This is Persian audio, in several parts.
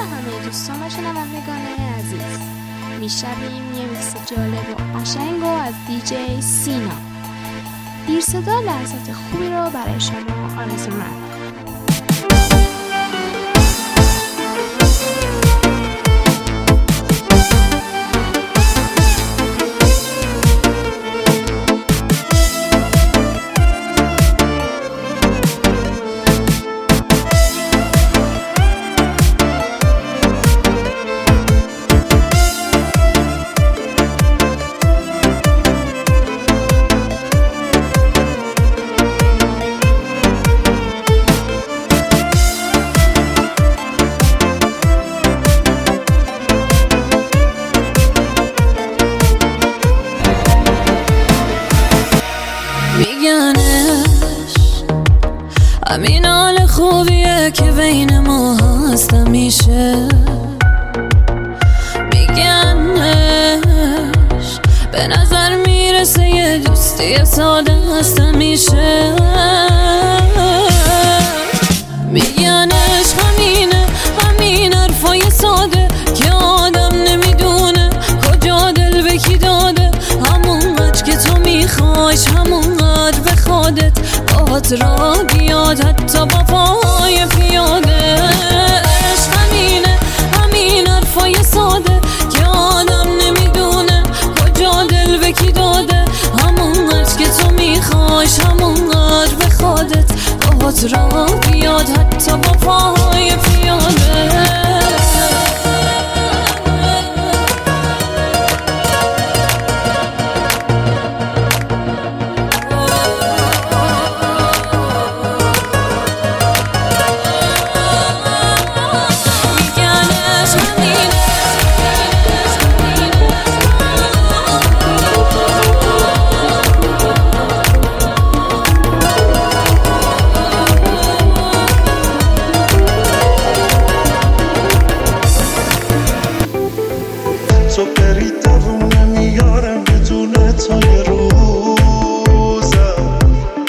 همه دوستان و شنوندگان عزیز، میشنویم یه میکس جالب و قشنگ از دیجی سینا. دیر صدا لحظات خوبی رو برای شما آرزومند. همین حال خوبیه که بین ما هست همیشه. میگنش به نظر میرسه یه دوستی ساده هست همیشه. میگنش همینه، همین حرفای ساده که آدم نمیدونه کجا دل به کی داده. همونقدر که تو میخوایش همونقدر به خودت باهات را بیاد، حتی با پای پیاده. عشق همینه، همین حرفای ساده که آدم نمیدونه کجا دل به کی داده. همونقدر که تو میخوایش همونقدر به خودت باهات را بیاد، حتی با پای پیاده. تو بری دوم نمیارم بدون تو یه روزم.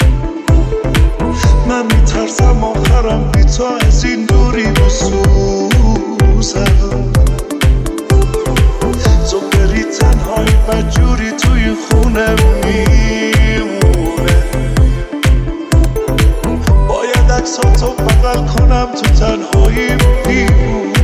من میترسم آخرم بی تو از این دوری بسوزم. تو بری تنهایی بدجوری توی خونه میمونه. باید عکساتو بغل کنم تو تنهایی میمونه.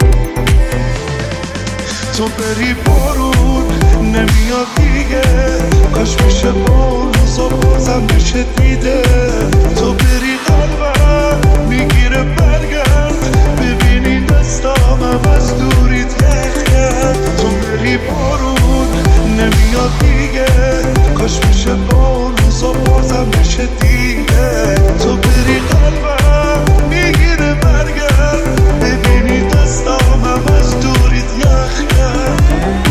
تو بری بارون نمیاد دیگه، کاش میشه با روزا بازم بشه دیده. تو بری قلبم میگیره برگرد، ببینی دستامم از دوری تخ کرد. تو بری بارون نمیاد دیگه، کاش میشه با روزا بازم بشه دیده. تو بری قلبم میگیره برگرد، ببینی دستامم از دوری یخ کرد.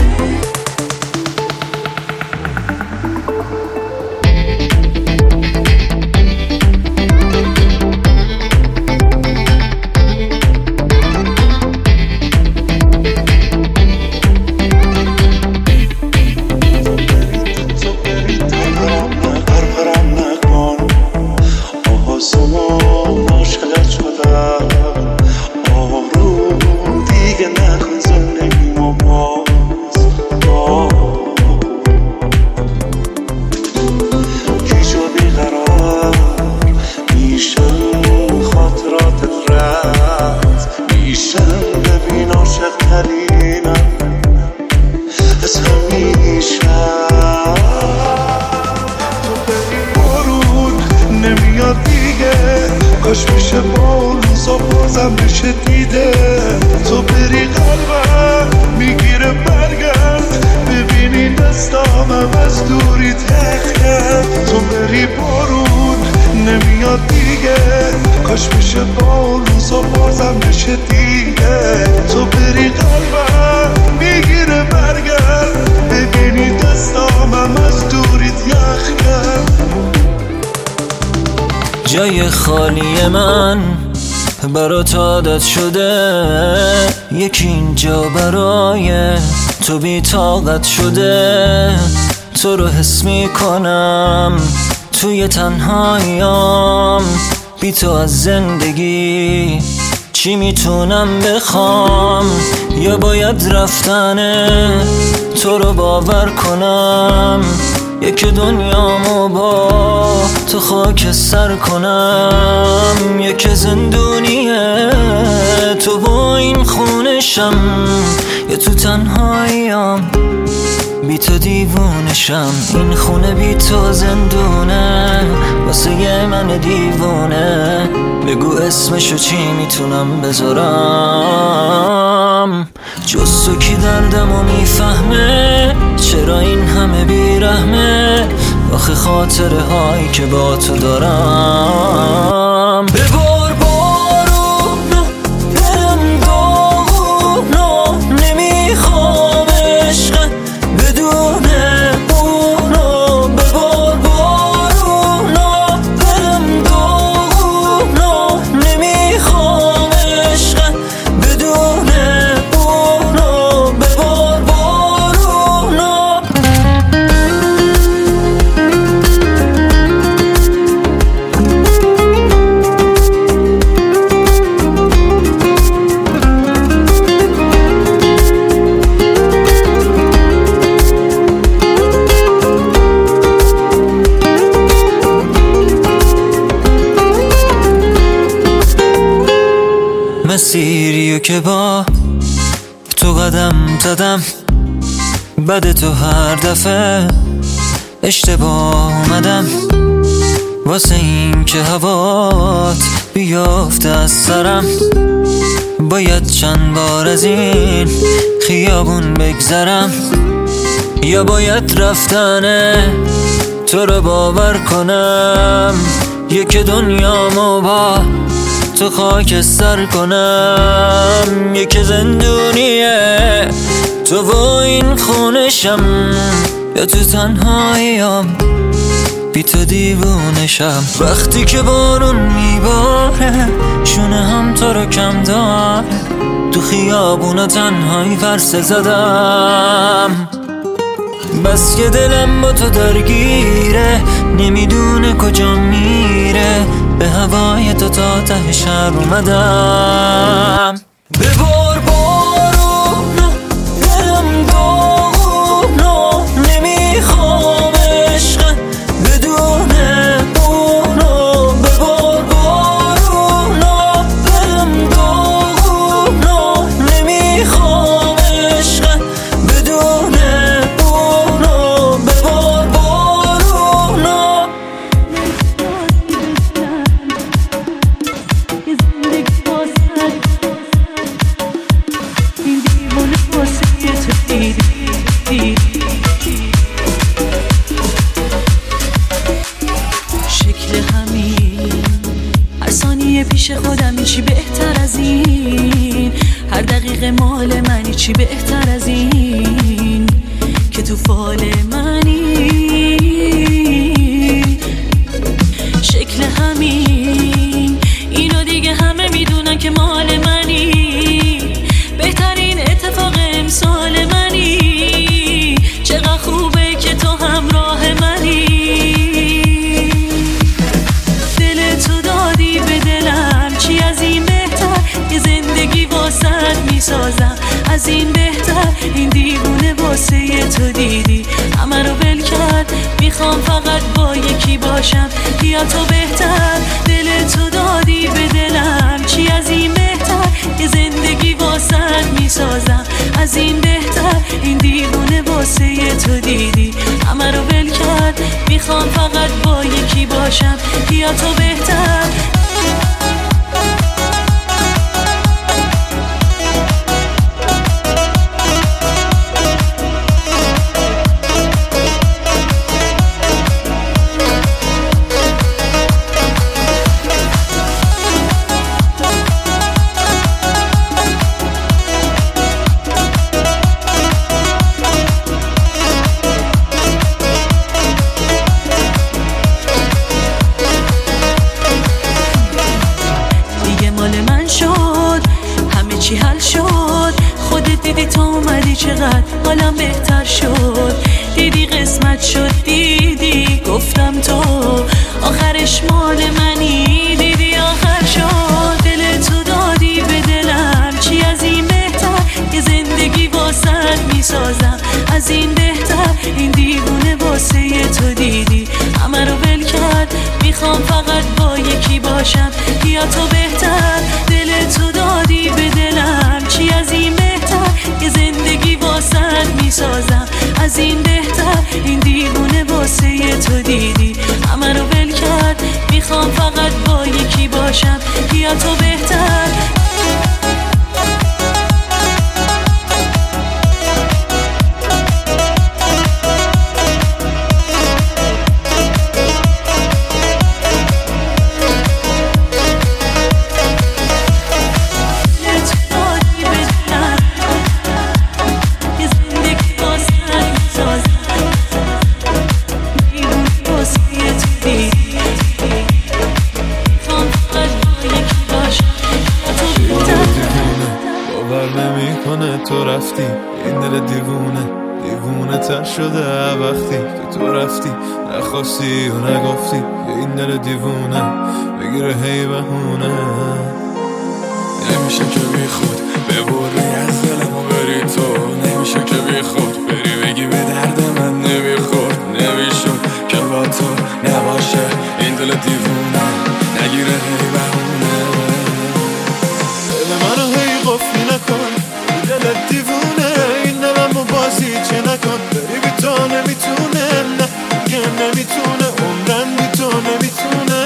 کاش میشه با روزا بازم بشه دیده. تو بری قلبم میگیره برگرد، ببینی دستامم از دوری تخ کرد. تو بری بارون نمیاد دیگه، کاش میشه با روزا بازم بشه دیده. تو بری قلبم میگیره برگرد، ببینی دستامم از دوری یخ کرد. جای خالی من برات عادت شده، یکی اینجا برای تو بی طاقت شده. تو رو حس میکنم توی تنهاییام، بی تو از زندگی چی میتونم بخوام یا باید رفتنه تو رو باور کنم یک دنیامو با تو خاک سر کنم یک زندونیه تو با این خونشم یا تو تنهاییم بی تو دیوونشم این خونه بی تو زندونه واسه من دیوونه بگو اسمشو چی میتونم بذارم جز تو کی دردمو میفهمه چرا این همه بیرحمه آخه خاطره هایی که با تو دارم ببار بارونو برم داغونو نمیخوام عشق بدون اونو ببار بارونو برم داغونو نمیخوام عشق بدون اونو ببار بارونو مسیریو که با تو قدم زدم بعد تو هر دفعه اشتباه اومدم واسه این که هوات بیافته از سرم باید چند بار از این خیابون بگذرم یا باید رفتنه تو رو باور کنم یک دنیامو با تو خاک سر کنم یک زندونیه تو با این خونشم یا تو تنهاییم بی تو دیوونشم وقتی که بارون میباره شونه هم تو رو کم دار تو خیابونا تنهایی ورسه زدم بس که دلم با تو درگیره نمیدونه کجا میره به هوای تو تا ته شهر اومدم ببار بارونو برم داغونو نمیخوام عشق بدون اونو ببار بارونو برم داغونو نمیخوام عشق بدون اونو ببار بارونو شکل همین هر ثانیه پیش خودم چی بهتر از این هر دقیقه مال منی چی بهتر از این که تو فال منی شکل همین اینو دیگه همه میدونن که مال منی بهترین اتفاق امسال منی چقدر خوبه که تو همراه منی دل تو دادی به دلم چی از این بهتر یه زندگی واسط میسازم از این بهتر این دیوونه واسه تو دیدی همه رو ول کرد میخوام فقط با یکی باشم یا تو بهتر دل تو دادی به دلم چی از این بهتر یه زندگی واسط میسازم از این بهتر این دیوونه واسه تو دیدی همه رو ول کرد میخوام فقط با یکی باشم یا تو بهتر چی حل شد خودت دیدی تا اومدی چقدر حالم بهتر شد دیدی قسمت شد دیدی گفتم تو آخرش مال منی دیدی آخر شد دل تو دادی به میسازم. از این بهتر این دیوونه واسه تو دیدی همه رو ول کرد، میخوام فقط با یکی باشم. یا تو بهتر دل تو دادی به دلم، چی از این بهتر یه زندگی واسه میسازم. از این بهتر این دیوونه واسه تو دیدی همه رو ول کرد، میخوام فقط با یکی باشم. یا تو بهتر تو رفتی، این دل دیوونه تر شده وقتی که تو رفتی. نخواستی و نگفتی این دل دیوونه بگیره هی بهونه. نمیشه که بی خود ببری از دلم و بری تو، نمیشه که بی خود بری بگی به درد من نمیخورد. نمیشد که با تو نباشه این دل دیوونه نگیره هی بهونه. دل منو هی قفلی نکن، دل دیوونه این دلمو بازی چه نکن. بری بی تو نمیتونه، نه دیگه نمیتونه، عمرن بی تو نمیتونه.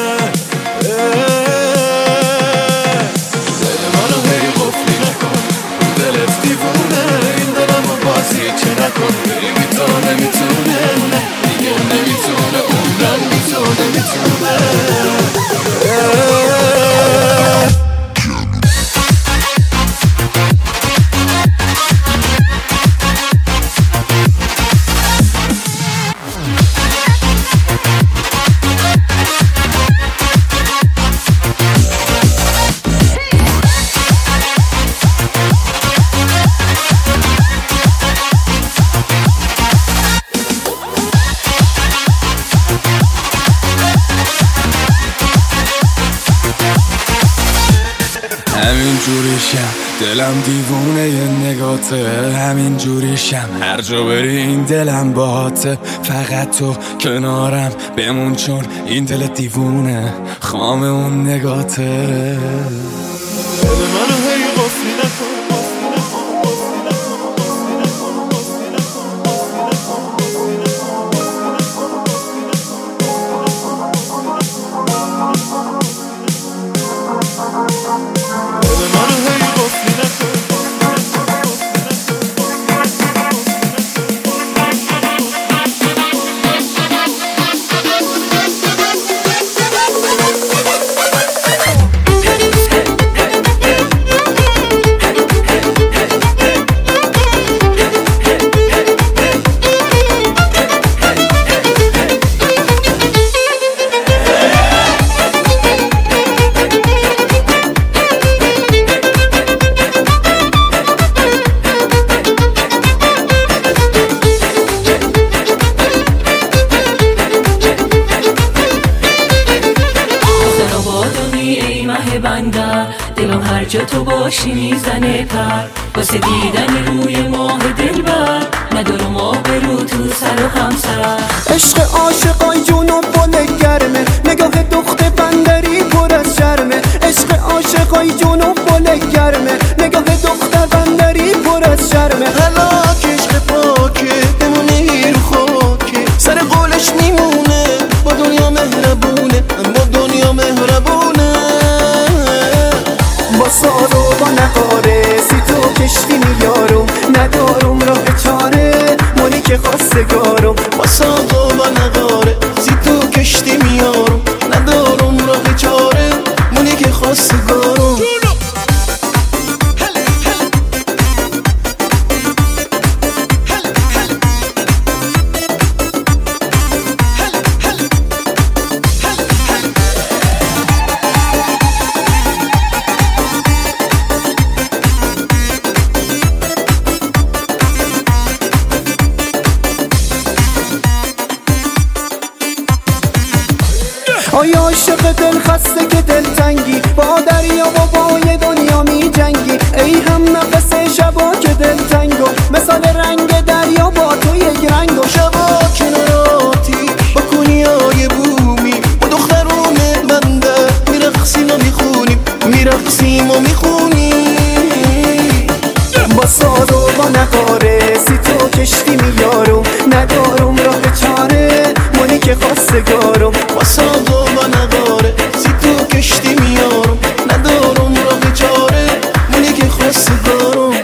دل منو هی قفلی نکن، دلت دیوونه این دلمو بازی چه نکن. بری بی تو نمیتونه، نه دیگه نمیتونه، عمرن بی تو نمیتونه. همین جوریشم دلم دیوونه یه نگاته، همین جوریشم هر جا بری این دلم باته. فقط تو کنارم بمون چون این دل دیوونه خام اون نگاته. دل منو هی قفلی نکن، دلم هر جا تو باشی میزنه پر، واسه دیدن روی ماه دلبر ندارم آبرو تو سر و همسر. عشق عاشقای جونم بله گرمه، نگاه دخت بندری پر از شرمه. عشق عاشقای جونم بله گرمه، نگاه دختر بندری پر از شرمه. هلاک عشق پاکه بمونه رو خاکه، سر قولش میمونه با دنیا مهربونه، با دنیا مهربونه. با سال و با نقاره سی تو کشتی میارم، ندارم راه چاره مونی که خواستگارم. با سال و با نقاره سی تو کشتی میارم، ندارم راه چاره مونی که خواستگارم. آیا عاشق دل خسته که دل تنگی، با دریا و با یه دنیا می جنگی. ای هم نفس شبا که دل تنگو مثال ساز و با نقاره سی تو کشتی میارم ندارم راه چاره منی که خواستگارم با ساز و با نقاره سی تو کشتی میارم ندارم راه چاره منی که خواستگارم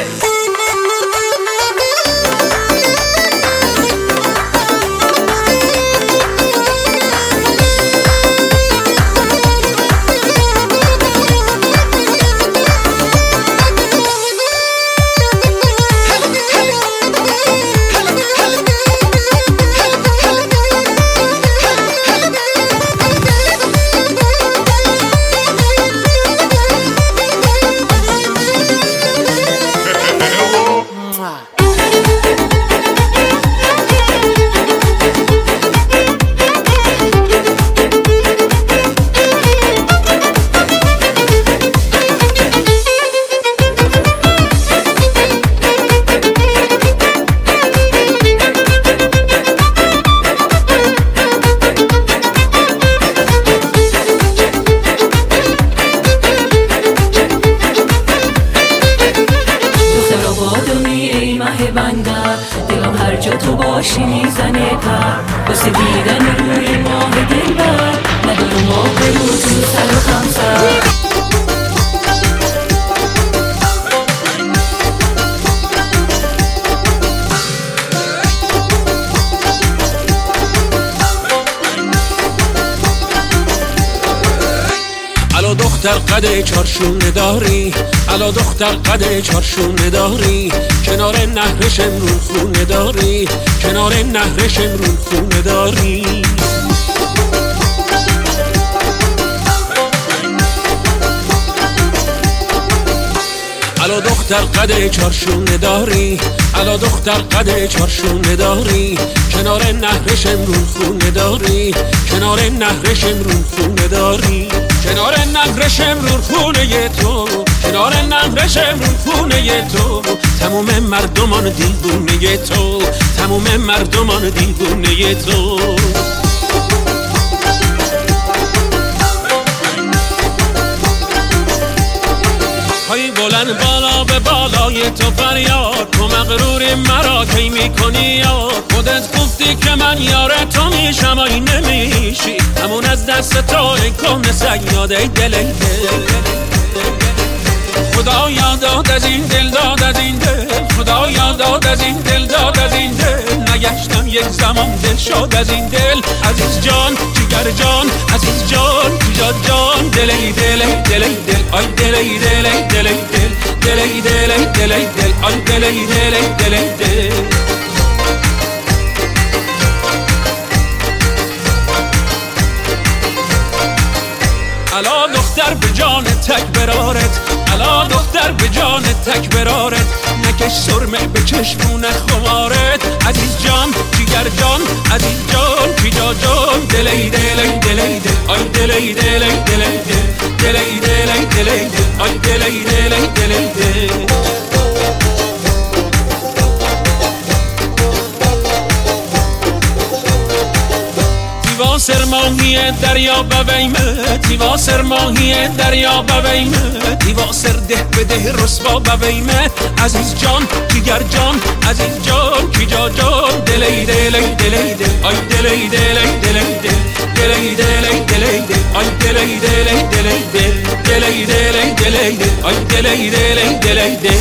دلم هر جا تو باشی میزنه پر واسه دیدن روی ماه دلبر ندارم ماه برو تو سر و خمسر الا دختر قد چارشونه داری الا دختر قد چارشونه داری کنار نهرش امرون خونه داری کنار نهرش امرون خونه داری الا دختر قد چارشونه داری الا دختر قد چارشونه داری کنار نهرش امرون خونه داری کنار نهرش امرون خونه داری کنار نهرش امرون خونه تو کنار نهرش امرون خونه تو تموم مردمان دیوونه تو تموم مردمان دیوونه تو های بلند بالا به بالای تو فریاد تو مغرور مرا کی میکنی یاد خودت گفتی که من یار تو میشم ای نمیشی همون از دست تو این کهنه صیاد ای دل ای دل خدا یاد از این دل داد از این دل خدا یاد از این دل داد از این دل نگشتم یک زمان دل شد از این دل عزیز جان جگر جان عزیز جان جیجا جان دل ای دل ای دل ای دل آی دل ای دل ای دل ای دل دل ای دل ای دل ای دل آی دل ای دل ای دل ای دل الا دختر به جان تک برارت الا دختر به جان تک برارت نکش سرمه به چشمون خمارت عزیز جان جیگر جان عزیز جان جیجا جان دل ای دل ای دل ای دل آی دل ای دل ای دل ای دل دل ای دل ای دل ای دل آی دل ای دل ای دل ای دل تیوا سرماهی دریا بویمه تیوا سرماهی دریا بویمه تیوا سر ده به ده رسوا بویمه عزیز جان جیگر جان عزیز جان جیجا جان دل ای دل ای دل ای دل آی دل ای دل ای دل ای دل دل ای دل ای دل ای دل آی دل ای دل ای دل ای دل دل ای دل ای دل ای دل آی دل ای دل ای دل ای دل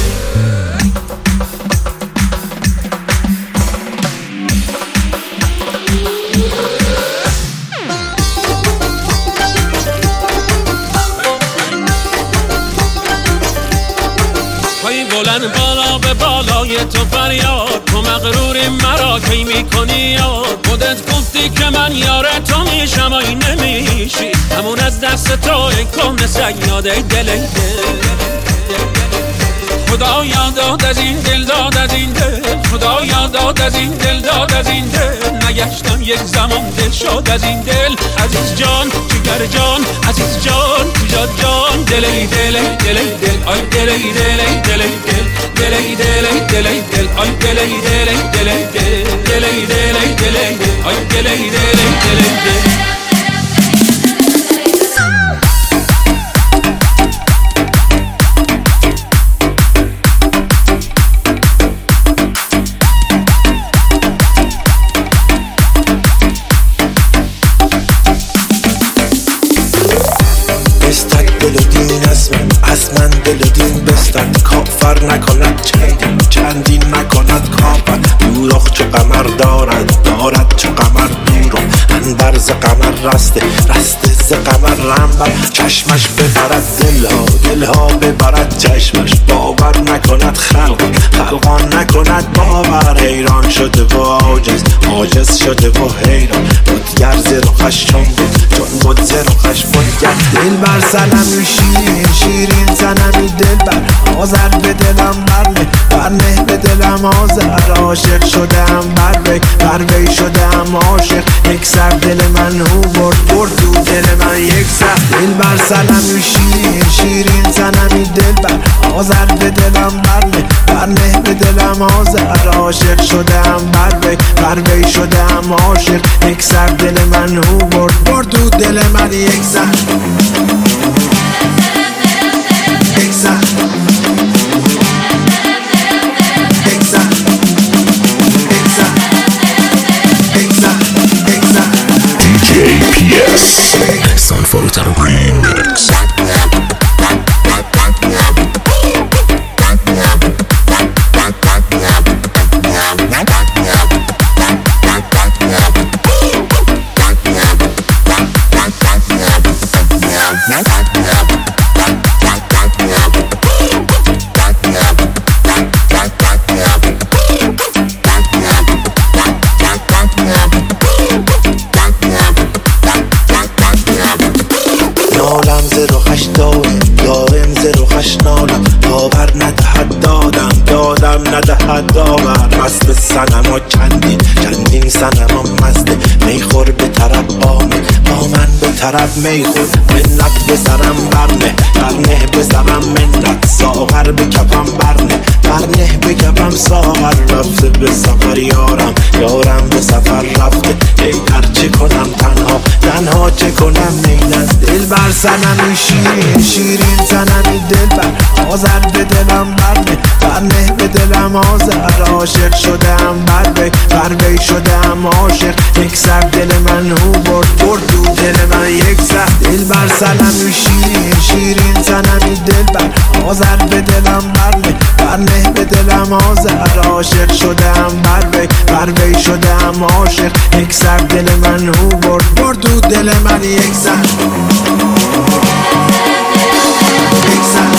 بلند بالا به بالای تو فریاد تو مغرور مرا کی میکنی یاد خودت گفتی که من یار تو میشم ای نمیشی همون از دست تو این کهنه صیاد ای دل ای دل خدا یاد از این دل داد از این دل خدا یاد از این دل داد از این دل نگشتم یک زمان دل شد از این دل عزیز جان جگر جان عزیز جان جیجا جان دل ای دل ای دل ای دل آی دل ای دل ای دل ای دل دل ای دل ای دل ای دل آی دل ای دل ای دل ای دل دل ای دل ای دل ای دل آی دل ای دل ای دل ای دل این بستر کافر نکند چندین نکند کافر دوراخ چو قمر دارد چو قمر دورم انبر ز قمر رسته ز قمر رنبر چشمش ببرد دلها ببرد چشمش باور نکند خلقان نکند باور حیران شده و عاجز شده و حیران بودگر ز رخش چون بود ز رخش بودگر دل بر سنمی شیرین سنمی دل بر آذر به دلم برنه به دلم آذر عاشق شدم بر وی شدم عاشق یک سر دل من هو برد دو دل من یک سر دل بر سنمی شیرین سنمی دل بر آذر به دلم برنه به دلم آذر عاشق شدم بر وی شدم عاشق یک سر دل من هو برد دو دل من یک سر یک سر JPS Sanforutan Remix. دارم ز رخش نالم باور ندهد دادم ندهد داور مست صنم و چندین صنم و مزده میخور به طرف با من به طرف میخور منت به سرم برنه به سرم منت ساغر به کفم برنه به کفم ساغر رفته به سفر یارم به سفر رفته ای چه کنم تنها چه کنم نیست دل بر سنمی شیرین سنمی دل بر آذر به دلم برنه به دلم آذر عاشق شدم بر وی شدم عاشق یک سر دل من هو برد دو دل من یک سر دل بر سنمی شیرین سنمی دل بر آذر به دلم برنه به دلم آذر عاشق شدم بر وی شدم عاشق یک سر دل من هو برد دو دل من یک سر یک سر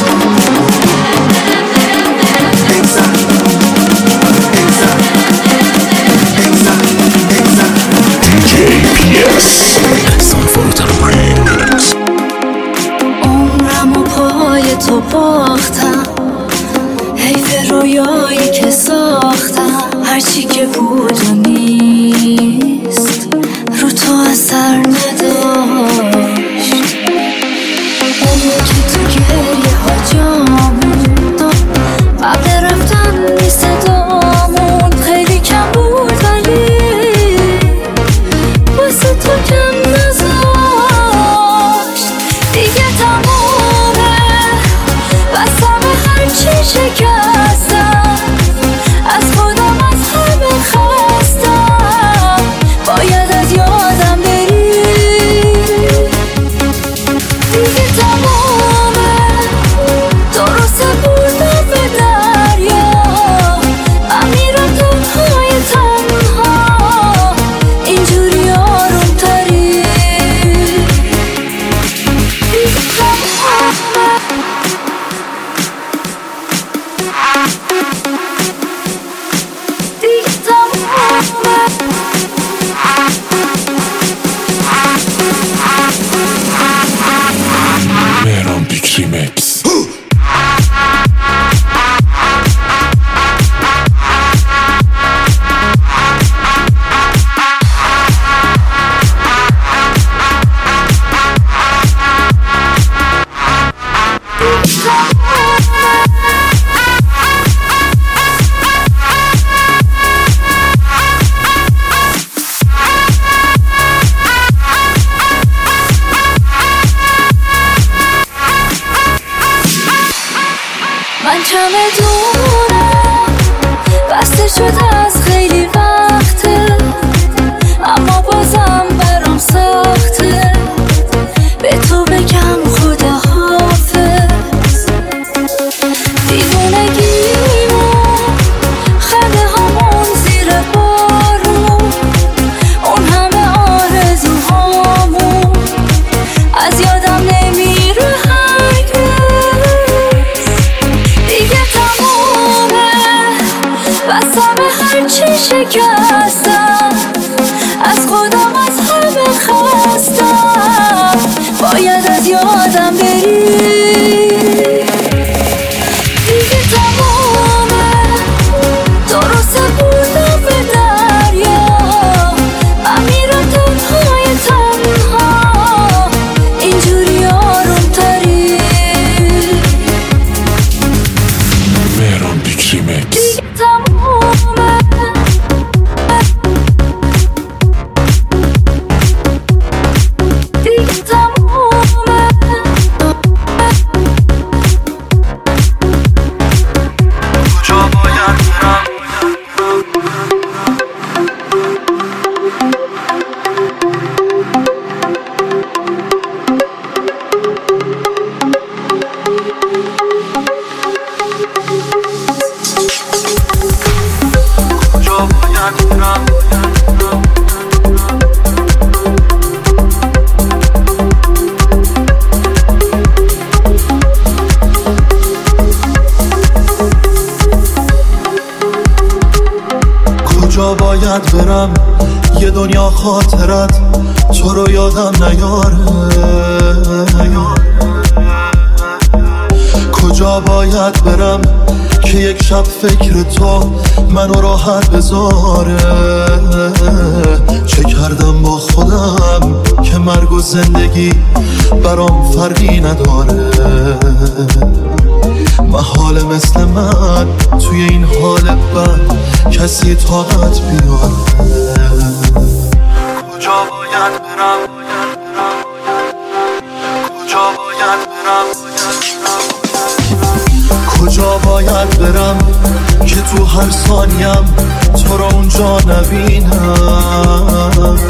JPS Sanforutan Remix. عمرم و پای تو باختم حیف رویایی که ساختم هرچی که بود و نیست رو تو اثر نداشت اونو که تو گریه ها جامون قبل رفتن نیست دامون خیلی کم بود ولی واسه تو کم نذاشت دیگه تمومه بسم هرچی شکستم از خودم از همه خستم باید از یادم بری دیگه تمومه درسته بردم به دریا من میرم تنهای تنها اینجوری آروم تری دیگه تمومه دیگه تمومه مهران پیک ریمکس من چمدونم بسته شده از خیلی وقته اما بازم برام سخته به تو بگم خداحافظ باید برم یه دنیا خاطرت تو رو یادم نیاره. کجا باید برم که یک شب فکر تو منو راحت بذاره. چه کردم با خودم که مرگ و زندگی برام فرقی نداره. محال مثل من توی این حال بد کسی طاقت بیاره. کجا باید برم کجا باید برم کجا باید برم که تو هر ثانیم تو رو اونجا نبینم.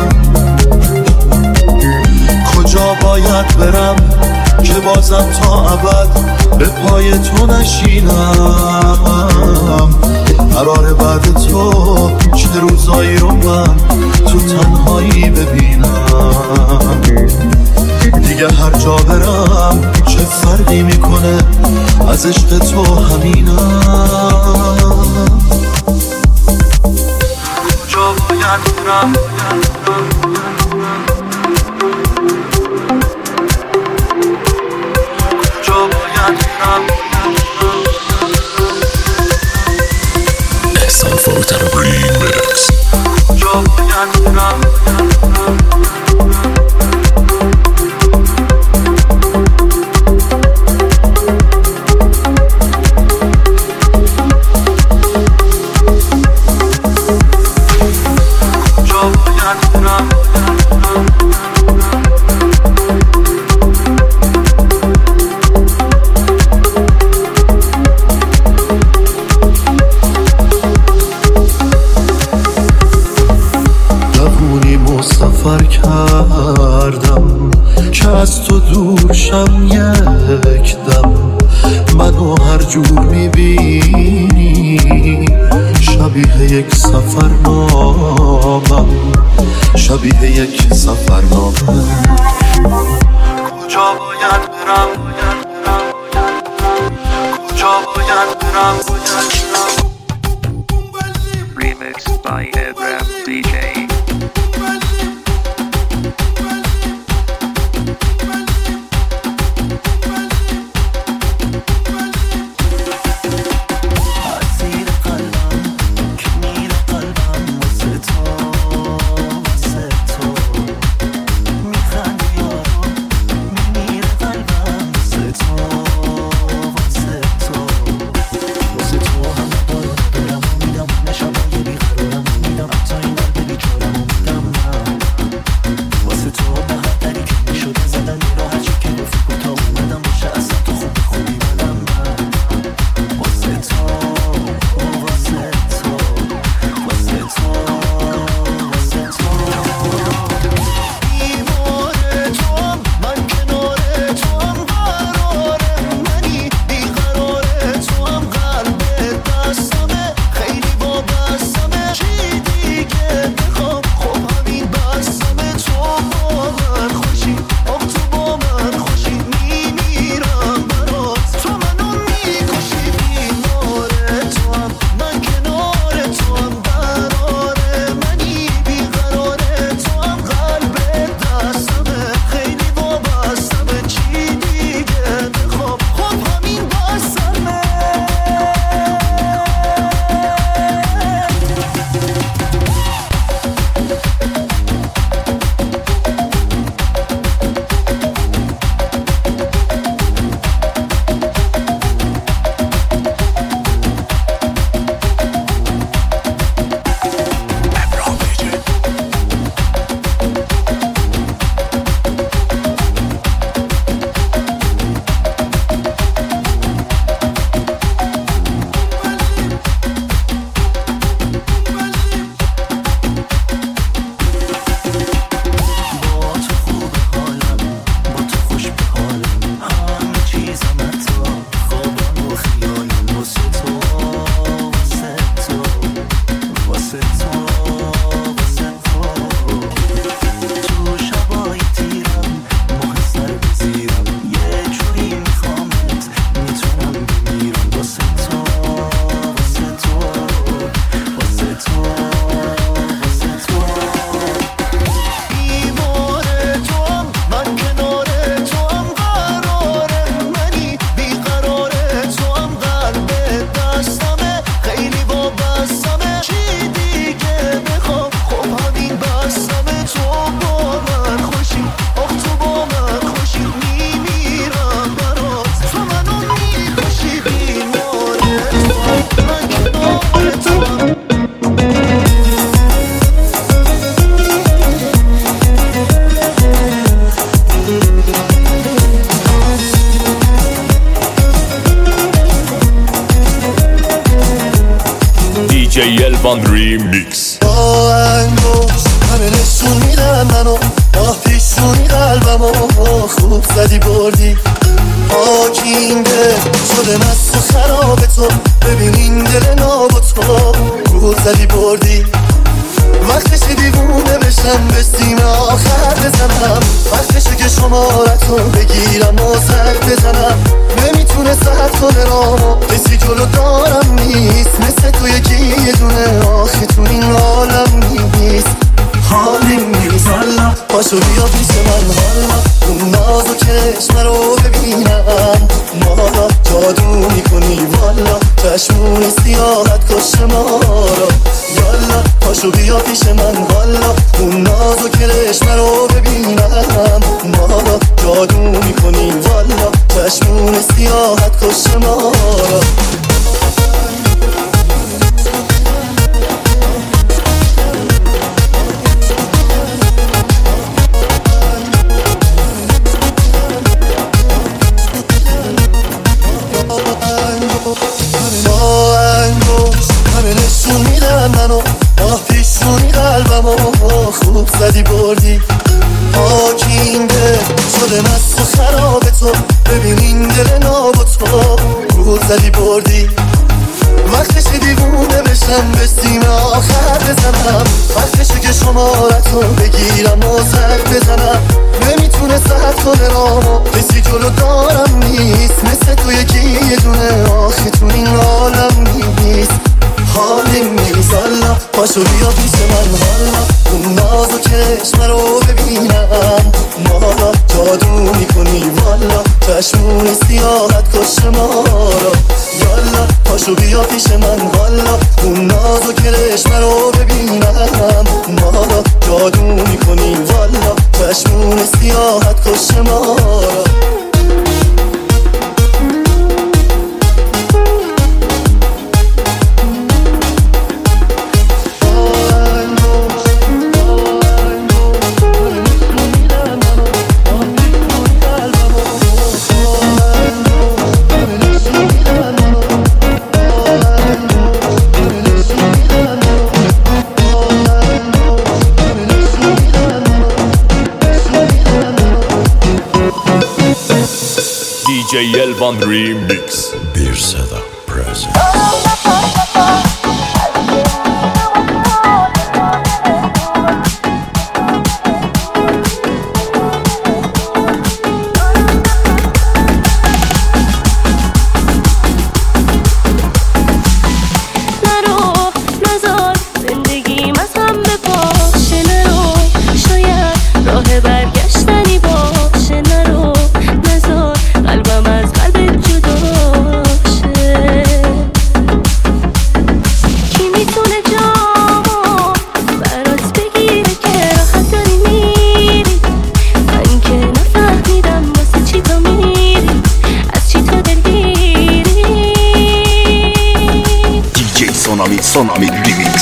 کجا باید برم که بازم تا ابد به پای تو نشینم. قرار بعد تو چه روزایی رو من تو تنهایی ببینم. دیگه هر جا برم چه فرقی میکنه از عشق تو همینم. کجا باید برم کجا باید برم احسان فروتن ریمیکس. کجا باید برم سفر کردم که از تو دور شم یک دم. منو هر جور میبینی شبیه یک سفرنامم شبیه یک سفرنامه. کجا باید برم کجا باید برم Remix by Abraham DJ. تو Elvan Remix. با انگوش همه نشون میدم منو، با پیشونی قلبمو خوب زدی بردی. آکینده شده مست و خراب تو، ببین این دل ناب تو خوب زدی بردی. وقتشه دیوونه بشم به سیم آخر بزنم، وقتشه که شمارتو بگیرم و سر بزنم. نمیتونه ساعت کنه رامو، کسی جلو دارم نیست مثل تو یکی یه دونه. آخه تو این عالم نیست حالیم نیست. حالا پاشو بیا پیش من، حالا اون ناز و چشم رو ببینم. مالا جادو میکنی والا، چشمون سیاحت کش ما را. یالا پاشو بیا پیش من، حالا اون ناز و چشم رو ببینم. مالا جادو میکنی والا، چشمون سیاحت کش ما را. با انگوش همه نشون میدم منو، با پیشونی قلبمو خوب زدی بردی. آکینده شده مست و خراب تو، ببین این دل ناب تو خوب زدی بردی. وقتشه دیوونه بشم به سیم آخر بزنم، وقتشه که شمارتو بگیرم و سر بزنم. نمیتونه ساعت کنه رامو، کسی جلو دارم نیست مثل تو یکی یه دونه. آخه تو این عالم نیست حالیم نیست. حالا پاشو بیا پیش من، حالا اون ناز و چشم رو ببینم. مالا جادو میکنی والا، چشمون سیاحت کش ما را. یالا پاشو بیا پیش من، حالا اون ناز و چشم رو ببینم. مالا جادو میکنی والا، چشمون سیاحت کش ما را. Elvan Remix. Bir Seda Present. Sonami Remix.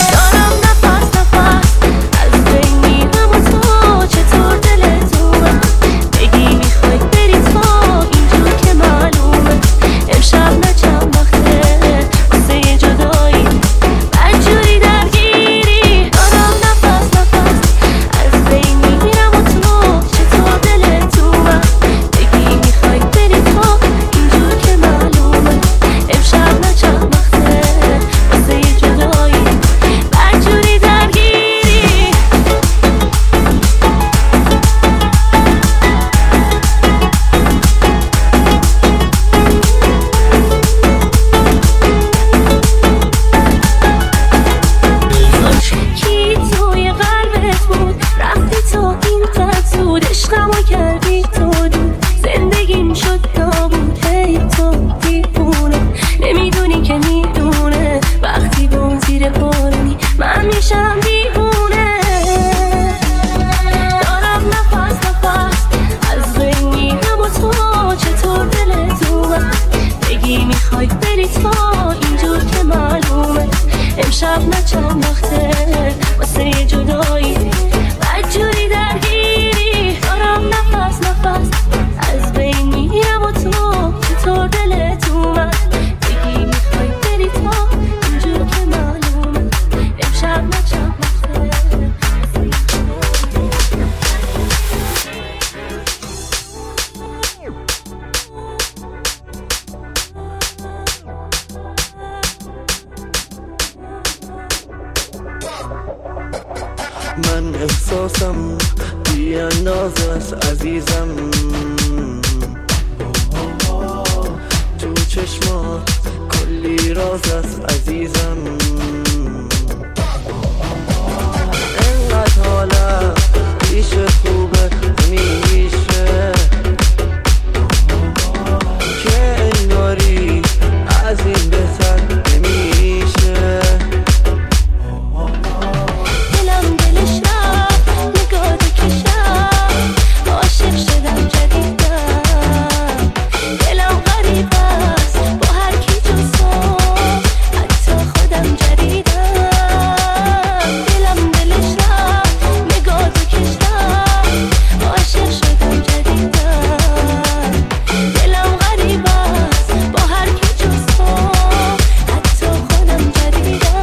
چطور دلت اومد بگی میخوای بری تا اینجور که معلومه من احساسم بی اندازه است عزیزم، تو چشمات کلی راز است عزیزم، انقدر حالم پیش خوبه میشه که انگاری از این بهتر نمیشه. دلم دلش رفت نگاه کشم، عاشق شدم جدیدم، دلم غریب است با هر کی جز تو، حتی خودم جدیدم. دلم دلش رفت نگاه کشم، عاشق شدم جدیدم، دلم غریب است با هر کی جز تو، حتی خودم جدیدم.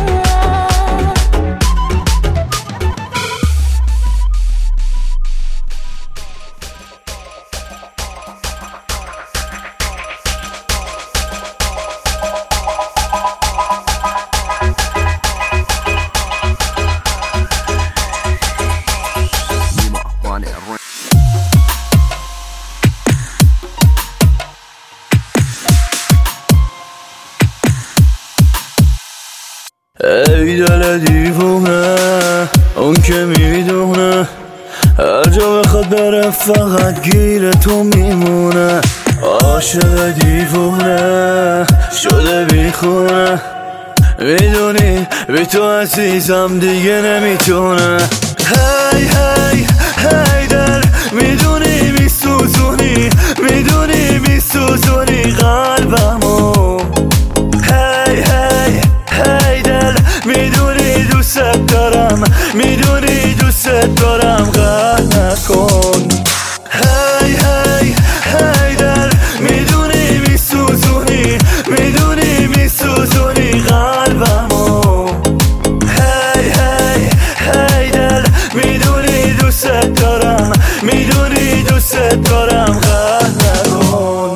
ای دل دیوونه اون که میدونه هر جا بخواد بره فقط گیر تو میمونه، عاشق دیوونه شده بیخونه، میدونی بی تو عزیزم دیگه نمیتونه. هی هی هی دل میدونی میسوزونی، میدونی میسوزونی قلبمو، هی هی هی دل میدونی دوست دارم، میدونی دوست دارم قهر نکن. هی هی هی دل میدونی میسوزونی، میدونی میسوزونی قلبمو، هی هی هی دل میدونی دوست دارم، میدونی دوست دارم قهر نکن.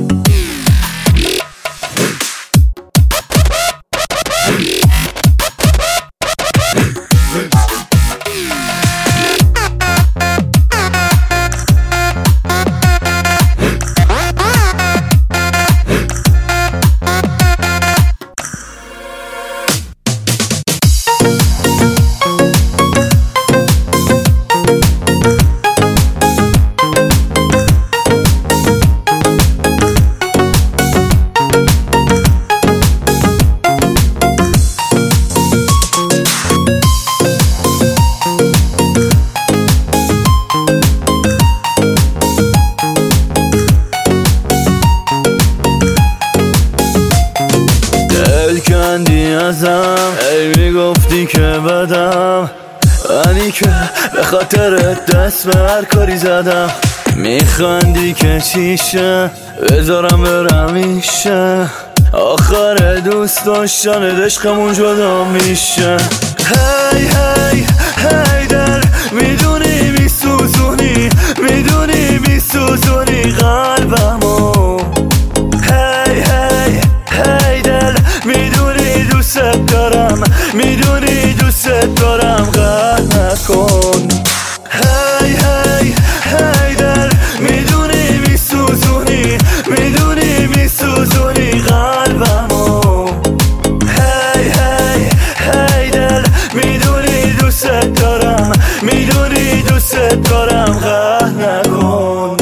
کندی ازم ای میگفتی که بدم، منی که به خاطرت دست به هر کاری زدم، میخندی که چیشه بذارم برم میشه، آخر دوست داشتن عشقمون جدا میشه. هی هی هی دل میدونی میسوزونی، میدونی میسوزونی قلبمو، هی هی هی دل میدونی دوست دارم، میدونی دوست دارم قهر نکن. هی هی هی دل میدونی میسوزونی، میدونی میسوزونی قلبمو، هی هی هی دل میدونی دوست دارم، میدونی دوست دارم قهر نکن.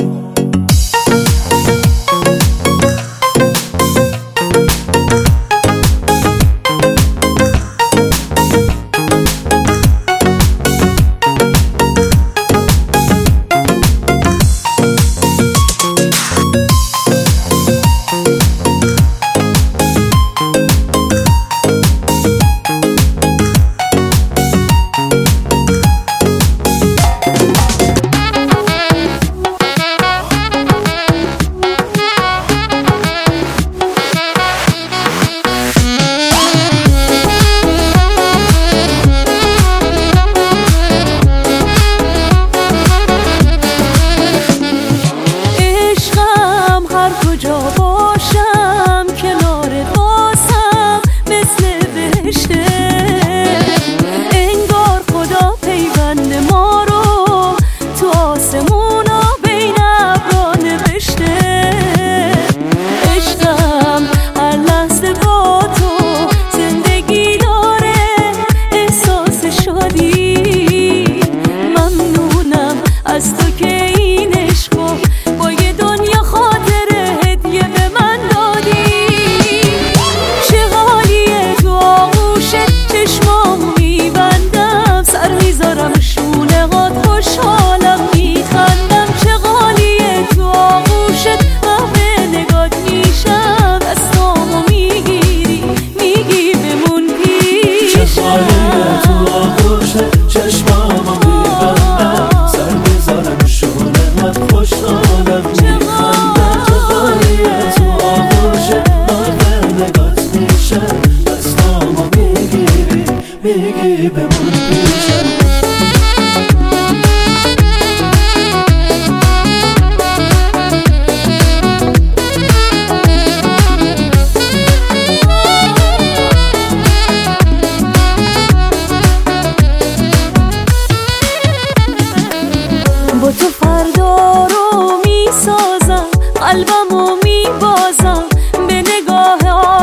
میشه دستامو میگی بمون پیشم. با تو فردا رو میسازم، قلبمو میبازم به نگاه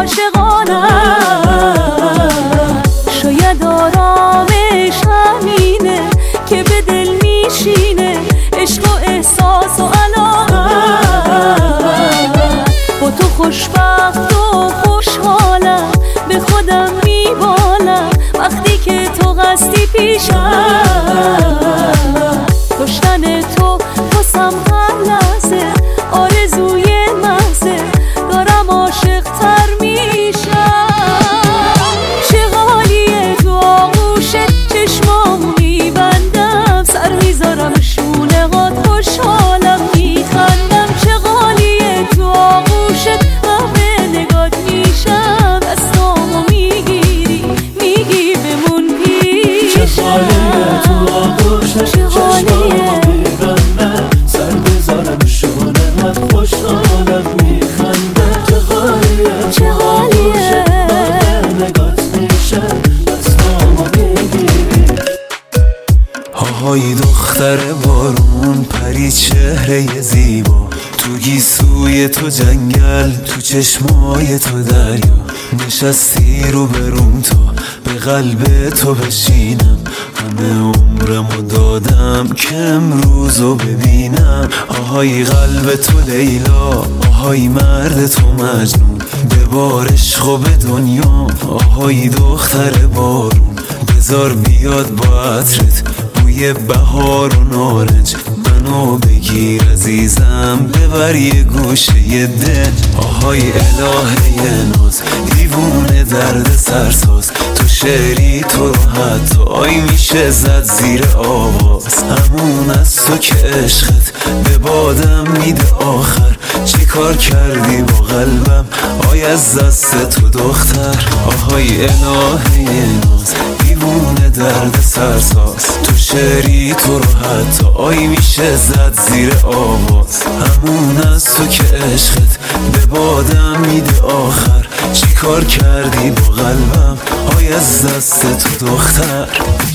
عاشقانم. شاید آرامش همینه که به دل میشینه عشق و احساس و علاقه. با تو خوشبخت و خوشحالم، به خودم میبالم وقتی که تو قصدی پیشم. داشتن تو واسم هر لحظه آرزوی محضه، دارم عاشق تر میشم. چه حالیه تو آغوشت، چشمامو میبندم، سر میذارم شونه هات، خوشحالم میخندم. چه حالیه تو آغوشت، همه نگات میشم، دستامو میگیری میگی بمون پیشم. چه حالیه تو آغوشت، چشمامو میبندم، سر بذارم شونه هات، خوشحالم میخندم. چه حالیه همه نگات میشم، دستامو میگیری. آهای دختر بارون، پری چهره زیبا، تو گیسوی تو جنگل، تو چشمای تو دریا. نشستی رو بروم تا به قلب تو بشینم، همه عمرمو دادم که امروزو ببینم. آهای قلب تو لیلا، آهای مرد تو مجنون، ببار عشق و به دنیا. آهای دختر بارون، بذار بیاد با عطرت بوی بهار و نارنج، منو بگیر عزیزم ببر یه گوشه دل. آهای الهه ناز، دیوونه درد سرساز، تو شعری تو رو حتی آی میشه زد زیر آواز. همون از تو که عشقت به بادم میده آخر، چی کار کردی با قلبم آی از دست تو دختر. آهای الهه ناز، دیوونه درد سرساز، تو شعری تو رو حتی آی میشه زد زیر آواز. همون از تو که عشقت به بادم میده آخر، چی کار کردی با قلبم آی از دست تو دختر.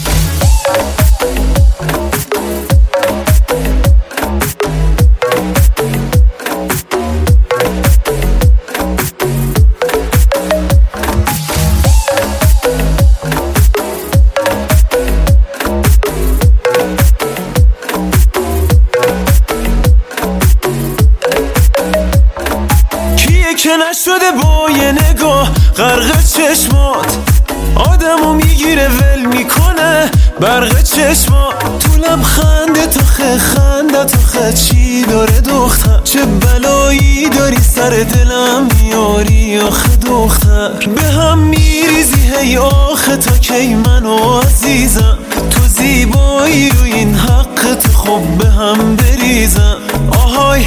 که نشده با یه نگاه غرق چشمات، آدمو میگیره ول میکنه برق چشمات. تو لبخنده تو خنده تو چی داره دختر، چه بلایی داری سر دلم میاری آخه دختر. به هم میریزی هی آخه تا کی منو عزیزم، تو زیبایی رو این حق تو خب به هم بریزم. آهای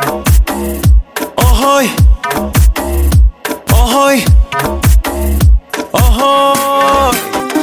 آهای آهای آهای.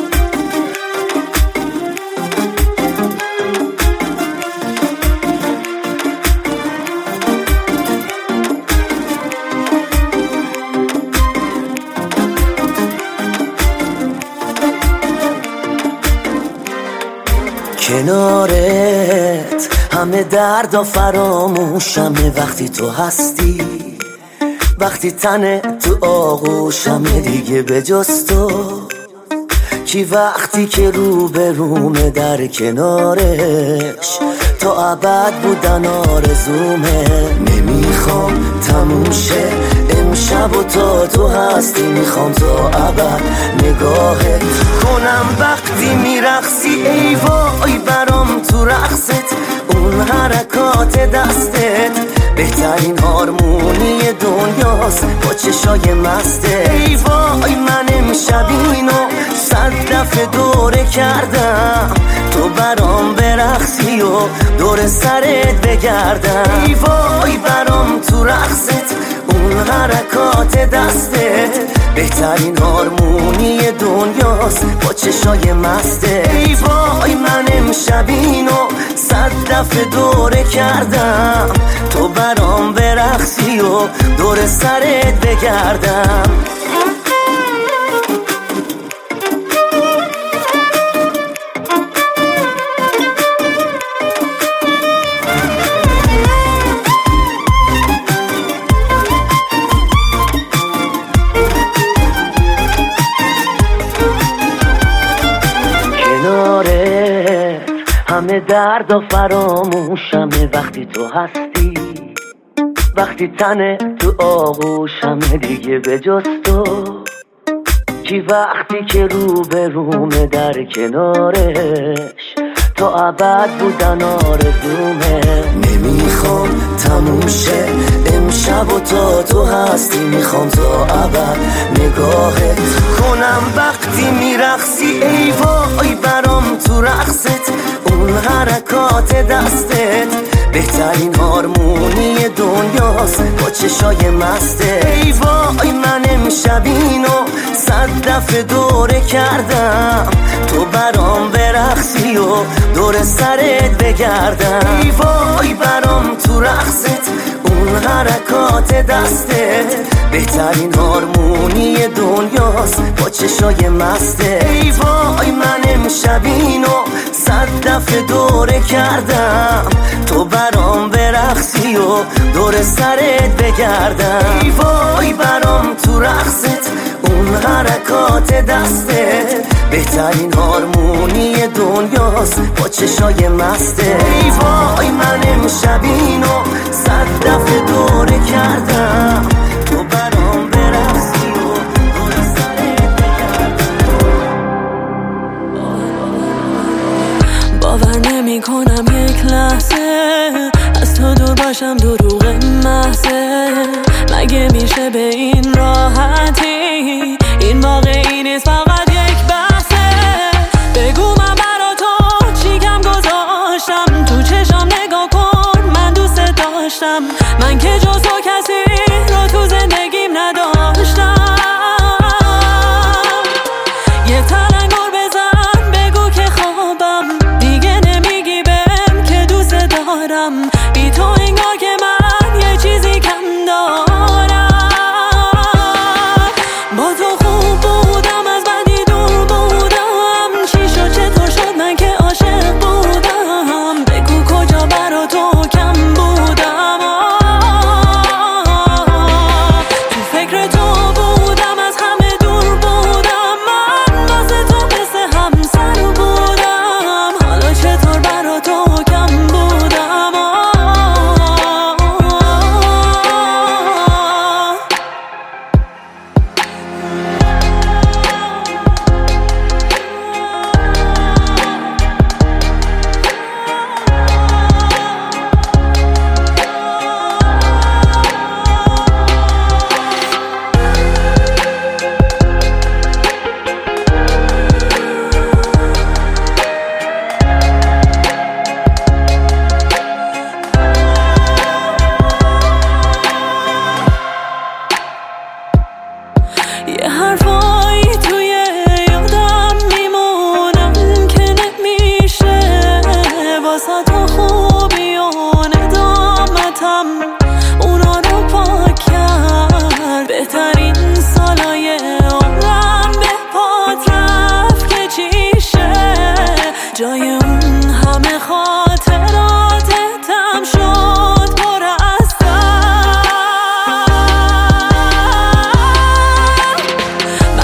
کنارت همه درد و فراموشمه وقتی تو هستی، وقتی تنه تو آغوشمه دیگه به جز تو کی. وقتی که رو به رومه در کنارش تا ابد بودن آرزومه. نمیخوام تموم شه امشب و تا تو هستی، میخوام تا ابد نگاهت کنم وقتی میرقصی. ای وای برام تو رقصت، اون حرکات دستت بهترین هارمونی دنیاست با چشای مسته. ای وای من امشب اینو 100 دفعه دوره کردم، تو برام برقصی و دور سرت بگردم. ای وای برام تو رقصت، اون حرکات دستت بهترین هارمونی دنیاست با چشای مسته. ای وای من امشب اینو 100 دفعه دوره کردم، تو برام برقصی و دور سرت بگردم. همه درد و فراموشمه وقتی تو هستی، وقتی تنه تو آغوشمه دیگه به جز تو. کی وقتی که رو به رومه در کنارش تا ابد بودن آرزومه. نمیخوام تموم شه امشب و تا تو هستی، میخوام تا ابد نگاهت کنم وقتی میرقصی. ای وای برام تو رقصت اون حرکات دستت، بهترین هارمونی دنیاست با چشای مسته. ای وای من امشب اینو 100 دفعه دوره کردم، تو برام برقصی و دور سرت بگردم. ای وای برام تو رقصت اون حرکات دستت، بهترین هارمونی دنیاست با چشای مسته. ای وای من امشب اینو 100 دفعه دوره کردم، تو برام برقصی و دور سرت بگردم. ای وای برام تو رقصت اون حرکات دستت، بهترین هارمونی دنیاست با چشای مسته. ای وای من امشب اینو 100 دفعه دوره کردم، تو برام برقصی و دور سرت بگردم. باور نمی کنم یک لحظه از تو دور باشم، دروغ محضه. مگه میشه به این راحتی؟ این واقعی نیست، فقط یک بحثه. بگو من برا تو چی کم گذاشتم، تو چشم نگاه کن من دوست داشتم. من که جز تو کسی رو تو زندگیم نداشتم. یه تلنگر بزن بگو که خوابم، دیگه نمیگی بهم که دوست دارم. بی تو انگار که من یه چیزی کم دارم. با تو خوب بودم از بدی دور بودم، چی شد چطور شد من که عاشق بودم. بگو کجا برا تو کم بودم. تو فکر تو بودم از همه دور بودم، من واسه تو مثل همسر بودم. حالا چطور برا تو کم بودم. یه حرفایی توی یادم میمونن که نمیشه واسه تو خوبی و ندامتم اونا رو پاک کرد. بهترین سالای عمرم به پات رفت که چیشه، جای اون همه خاطراتم شد پر از درد.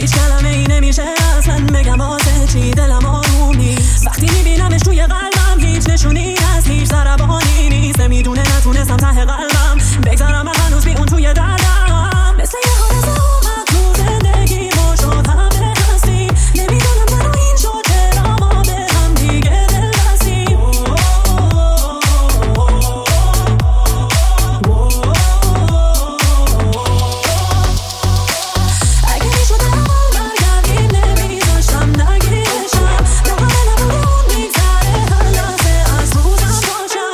هیچ کلمه ای نمیشه اصلا بگم واسه چی دلم آروم نیست. وقتی میبینمش توی قلبم هیچ نشونی از هیچ ضربانی نیست. نمیدونه نتونستم ته قلبم بگذارم و هنوز بی اون توی دردم. مثل یه حادثه اومد تو زندگی ما شد همه هستیم. نمیدونم منو این شد چرا ما به هم دیگه دل بستیم. اگه میشد اول برگردیم نمیذاشتم نگیرشم. واقعا نبودون میگذره هر لحظه از روزم باشم.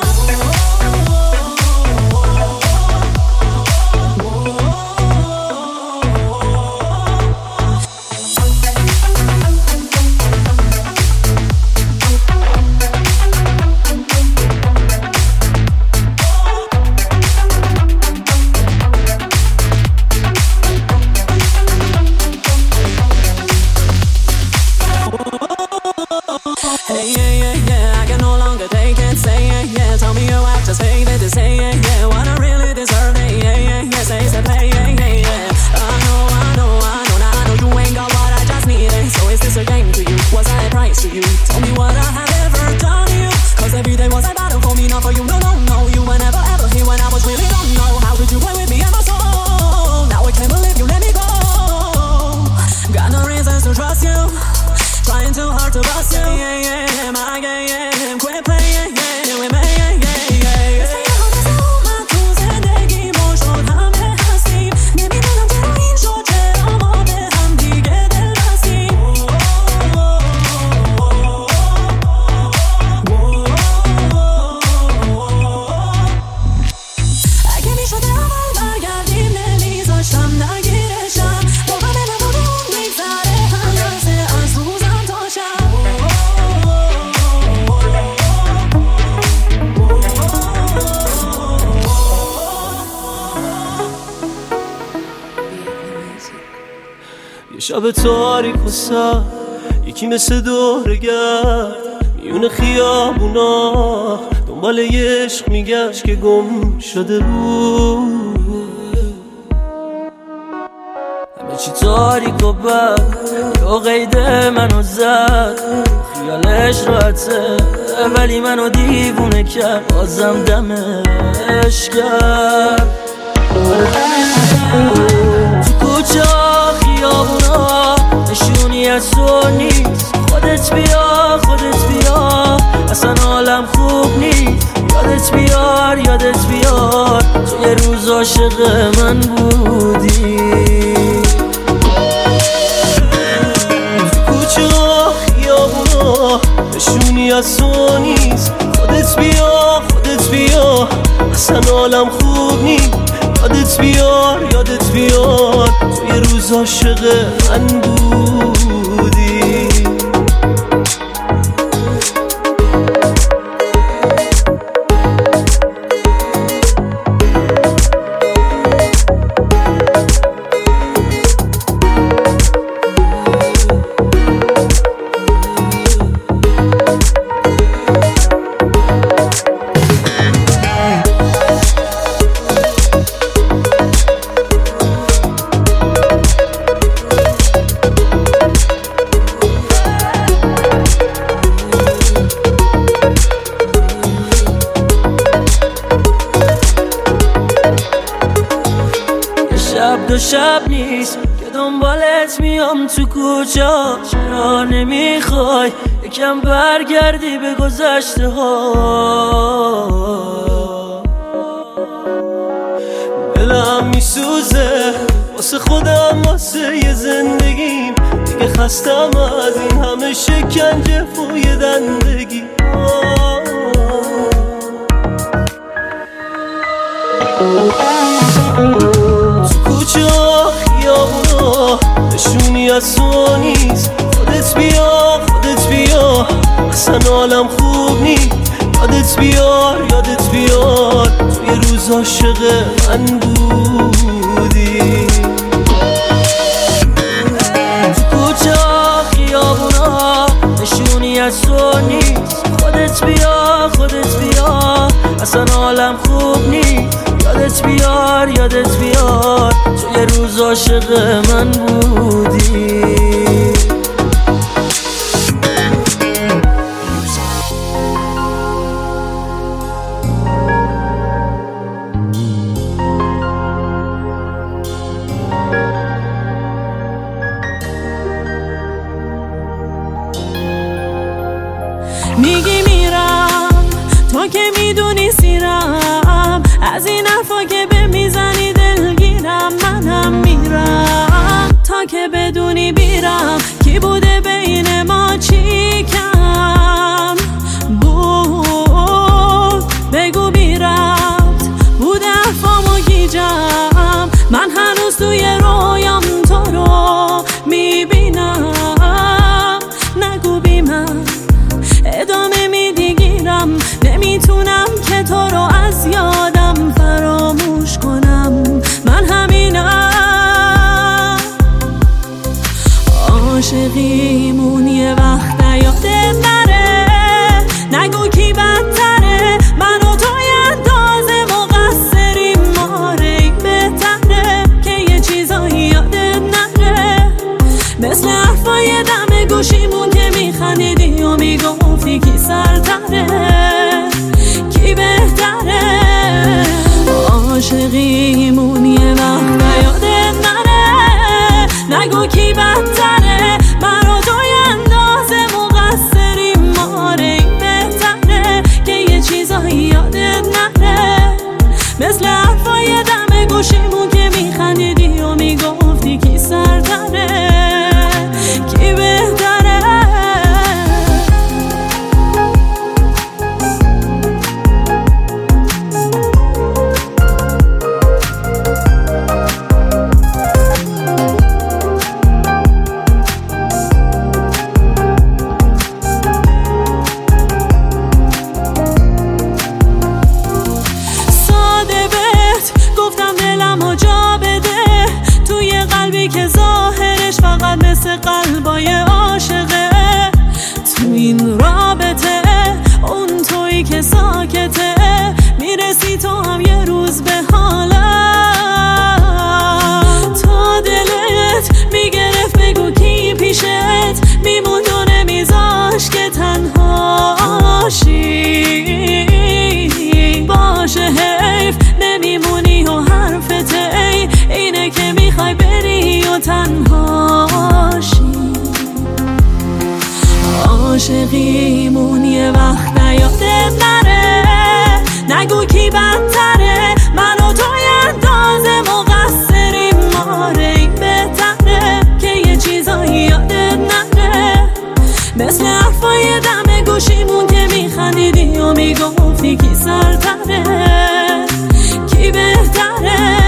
Hey, yeah, yeah, yeah, I can no longer take it. Say yeah, yeah, tell me you have to say that. Say yeah, yeah, what I really deserve it. Yeah, yeah, yeah, say play, yeah, yeah, yeah. I know, now I know you ain't got what I just needed. So is this a game to you? Was I a prize to you? Tell me what I have ever done to you. Cause every day was a battle for me, not for you. No, no, no, you were never ever here when I was really don't know. How could you play with me and my soul? Now I can't believe you let me go. Got no reasons to trust you. Trying too hard to bust you. Yeah, yeah, my game. Quit playing, yeah, with me, yeah, yeah, yeah. مثل یه حادثه اومد تو زندگی ما شد همه هستیم. نمیدونم چرا این شد چرا ما به هم دیگه دل بستیم. اگه میشد اول برگردیم نمیذاشتم نگیرشم. واقعا نبودون میگذره هر لحظه از روزم تا شب. یه شب تاریک و سر یکی مثل دورگرد میون خیابونا دنبال یه عشق میگشت که گم شده بود. همه چی تاریک و بد یا قید منو زد. خیالش راحته ولی منو دیوونه کرد. بازم دمش کرد. تو کوچه خیابونا نشونی از تو نیست. خودت بیا اصلا حالم خوب نیست. یادت بیار تو یه روز عاشق من بودی. تو کوچه خیابونا نشونی از تو نیست. خودت بیا اصلا حالم خوب نیست. یادت بیار تو یه روز عاشق من بودی. دو شب نیست که دنبالت میام تو کوچه. چرا نمیخوای یکم برگردی به گذشته ها؟ دلم میسوزه واسه خودم واسه یه زندگیم. دیگه خستم از این همه شکنجه و یه دندگی. تو کوچه خیابونا نشونی از تو نیست. خودت بیا اصلا حالم خوب نیست. یادت بیار تو یه روز عاشق من بودی. تو کوچه خیابونا نشونی از تو نیست. خودت بیا اصلا حالم خوب نیست. یادت بیار تو یه روز عاشق من بودی. میگی میرم تو که میدونی سیرم، از این حرفا که به میزنی دلگیرم. منم میرم تا که بدونی بیرم کی بوده بین ما چی کم بود. بگو بیرفت بوده حرفامو گیجم، من هنوز توی رویام تو رو میبینم. نگو بی من ادامه میدیگیرم، نمیتونم که تو رو از یادم فراموش کنم. من همینم عاشقیمون یه وقت یادت نره، نگو کی بدتره، من و تو یه اندازه مقصریم. ماره بهتره که یه چیزایی یادت نره، مثل حرفای دم گوشیمون که میخندیدی و میگفتی کی سرتره کی بهتره. عاشقیمون یه وقت یادت نره، نگو کی بدتره، من و تو یه اندازه مقصریم. ماره بهتره که یه چیزایی یادت نره، مثل حرفای دم گوشیمون که میخندیدی و میگفتی کی سرتره کی بهتره. ساده بهت گفتم دلمو جا بده، توی قلبی که ظاهرش فقط مثل قلبای عاشقه. تو این رابطه اون تویی که ساکته، میرسی تو هم یه روز به حالت. تا دلت میگرفت بگو کی پیشت میموند و نمیذاش که تنهاشی. باشه حیف نمیمونی و حرفت اینه که میخوای بری و تنهاشی. عاشقیمون یه وقت یادت نره، نگو کی بدتره، من و تو یه اندازه مقصریم. ماره بهتره که یه چیزایی یادت نره، مثل حرفای دم گوشیمون که میخندیدی و میگفتی کی سرتره کی بهتره.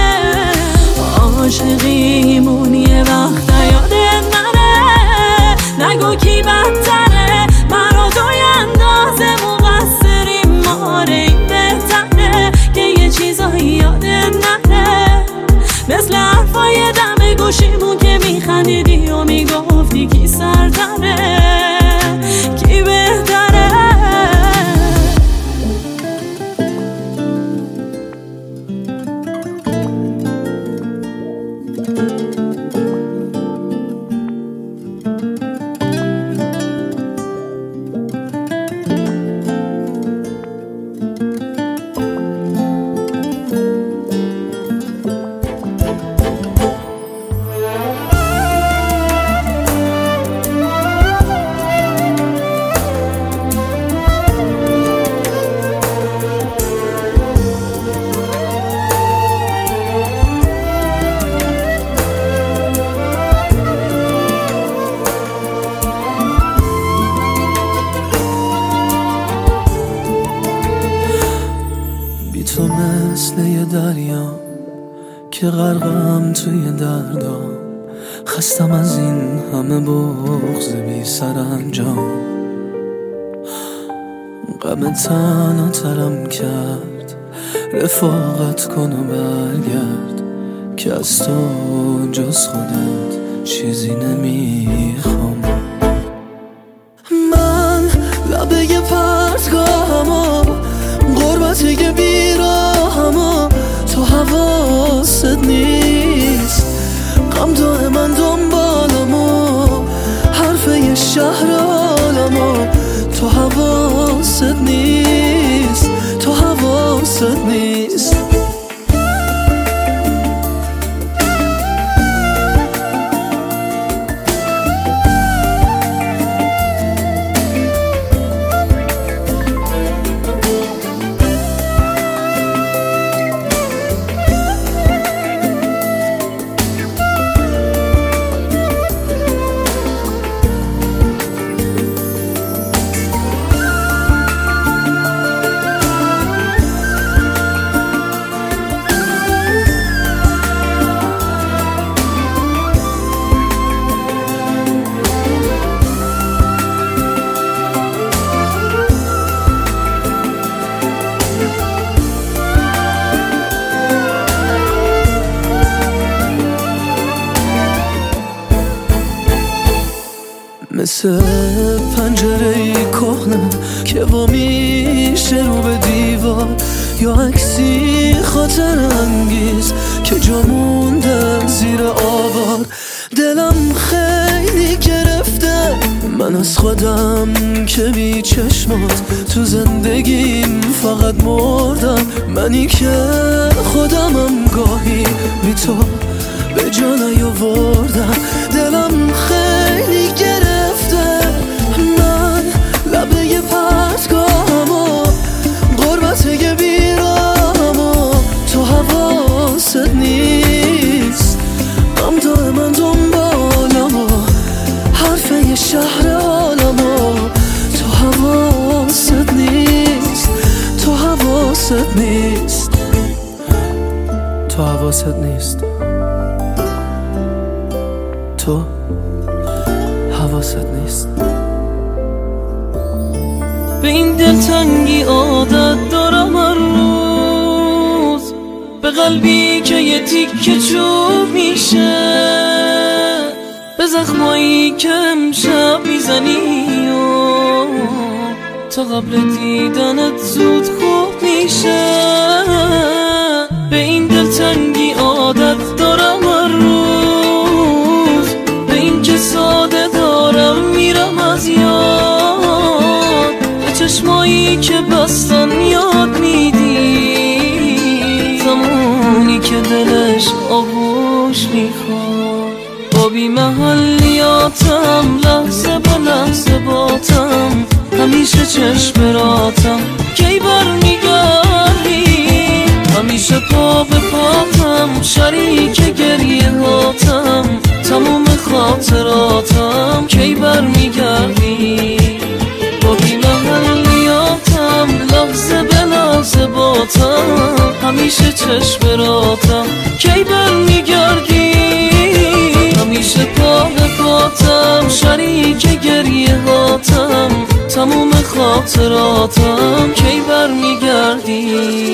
عاشقیمون یه وقت یادت نره، نگو کی بدتره، من و تو یه اندازه مقصریم. ماره بهتره که یه چیزایی یادت نره، مثل حرفای دم گوشیمون که میخندیدی و میگفتی کی سرتره کی بهتره. تو مثل یه دریا که غرقم توی دردام، خستم از این همه بغض بی سرانجام. غم تنها ترم کرد، رفاقت کن و برگرد که از تو جز خودت چیزی نمیخوام. من لبه پرتگاهمو، غربت یه بیراهمو، مثل پنجره کهنه که وا میشه رو به دیوار، یا عکسی خاطر انگیز که جا موندن زیر آوار. دلم خیلی گرفته من از خودم که بی چشمات تو زندگیم فقط مردم. منی که خودمم گاهی بی تو به جا نیاوردم. دلم خیلی گرفته من لبه پرتگاهمو، غربت یه بیرامو، تو حواست نیست غم دائما دنبالمو، حرف یه شهر عالمو، تو حواست نیست، تو حواست نیست، تو حواست نیست، تو حواست نیست. به این دلتنگی عادت دارم هر روز، به قلبی که یه تیکه چوب میشه، به زخمایی که امشب میزنی و تا قبل دیدنت زود خوب میشه. به این دلتنگی عادت دارم هر روز، به این که ساده دارم میرم از یاد، به چشمایی که بستن یاد میدی زمانی که دلش آغوش میخواد. با بی محلیاتم لحظه به لحظه باتم، همیشه چشم راتم کی برمیگردی، همیشه پا به پاتم شریک گریه هاتم، تموم خاطراتم کی برمیگردی. با بی محلیاتم لحظه به لحظه باتم، همیشه چشم راتم کی برمیگردی، همیشه پا به پاتم شریک گریه هاتم، تموم خاطراتم کی برمیگردی.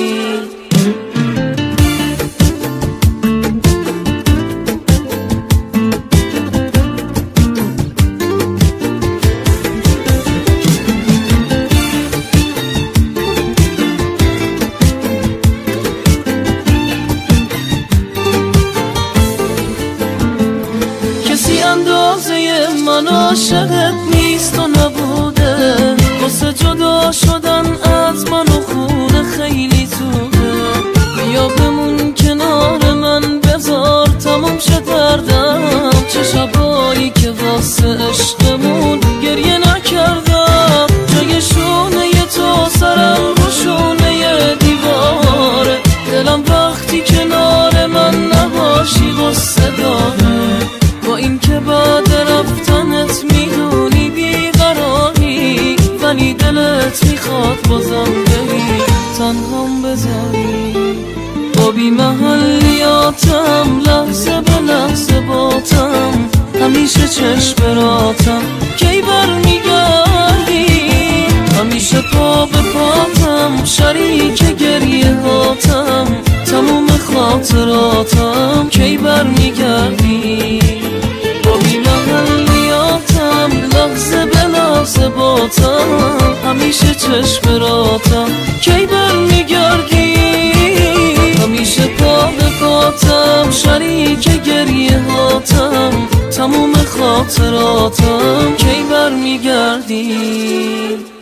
کسی اندازه من عاشقت نیست و نبوده، واسه جدا شدن از من و خونه خیلی زوده. بیا بمون کنار من بذار تموم شه دردم، چه شبایی که واسه عشقمون گریه نکردم. جای شونه تو سرم رو شونه دیواره، دلم وقتی کنار من نباشی غصه داره. با این که بعد رفتنت میدونی بیقراری، ولی دلت میخواد بازم بری تنهام بذاری. با بی محلیاتم لحظه به لحظه باتم، همیشه چشم راتم کی برمیگردی، همیشه پا به پاتم شریک گریه هاتم، تموم خاطراتم کی برمیگردی. با بی محلیاتم لحظه به لحظه باتم، همیشه چشم راتم کی برمیگردی، همیشه پا به پاتم شریک گریه هاتم، تموم خاطراتم کی برمیگردی.